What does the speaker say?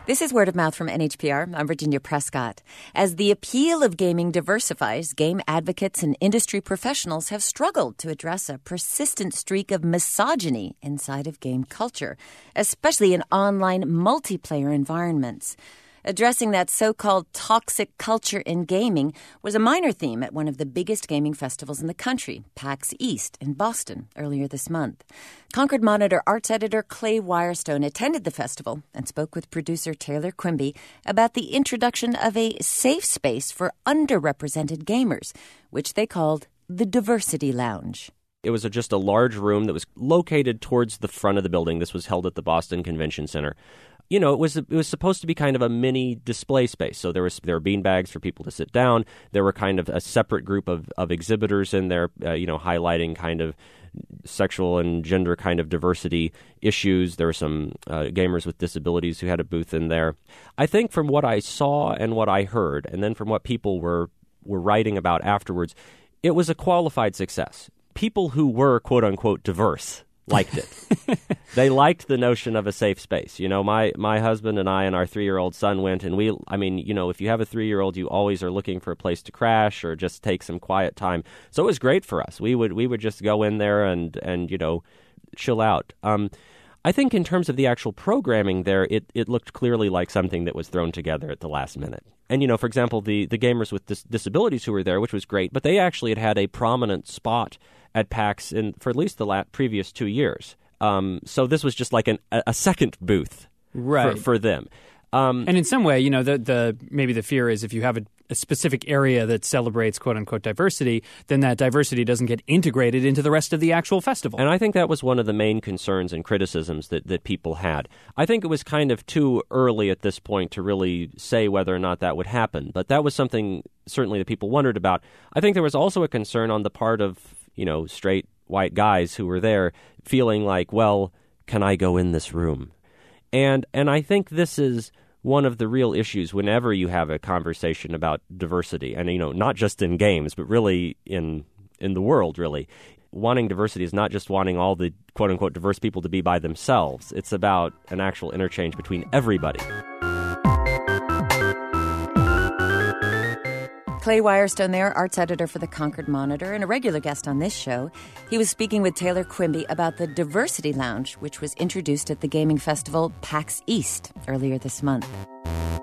This is Word of Mouth from NHPR. I'm Virginia Prescott. As the appeal of gaming diversifies, game advocates and industry professionals have struggled to address a persistent streak of misogyny inside of game culture, especially in online multiplayer environments. Addressing that so-called toxic culture in gaming was a minor theme at one of the biggest gaming festivals in the country, PAX East in Boston, earlier this month. Concord Monitor arts editor Clay Wirestone attended the festival and spoke with producer Taylor Quimby about the introduction of a safe space for underrepresented gamers, which they called the Diversity Lounge. It was just a large room that was located towards the front of the building. This was held at the Boston Convention Center. You know, it was supposed to be kind of a mini display space. So there were beanbags for people to sit down. There were kind of a separate group of exhibitors in there, highlighting kind of sexual and gender kind of diversity issues. There were some gamers with disabilities who had a booth in there. I think from what I saw and what I heard, and then from what people were writing about afterwards, it was a qualified success. People who were, quote-unquote, diverse liked it. They liked the notion of a safe space. You know, my husband and I and our 3-year-old son went, and if you have a 3-year-old, you always are looking for a place to crash or just take some quiet time. So it was great for us. We would just go in there and chill out. I think in terms of the actual programming there, it looked clearly like something that was thrown together at the last minute. And, for example, the gamers with disabilities who were there, which was great, but they actually had a prominent spot at PAX for at least the previous 2 years. So this was just like a second booth for them. And in some way, maybe the fear is if you have a specific area that celebrates quote-unquote diversity, then that diversity doesn't get integrated into the rest of the actual festival. And I think that was one of the main concerns and criticisms that people had. I think it was kind of too early at this point to really say whether or not that would happen, but that was something certainly that people wondered about. I think there was also a concern on the part of, straight white guys who were there feeling like, well, can I go in this room? And I think this is one of the real issues whenever you have a conversation about diversity, and not just in games, but really in the world, really. Wanting diversity is not just wanting all the quote-unquote diverse people to be by themselves. It's about an actual interchange between everybody. Clay Wirestone there, arts editor for the Concord Monitor and a regular guest on this show. He was speaking with Taylor Quimby about the Diversity Lounge, which was introduced at the gaming festival PAX East earlier this month.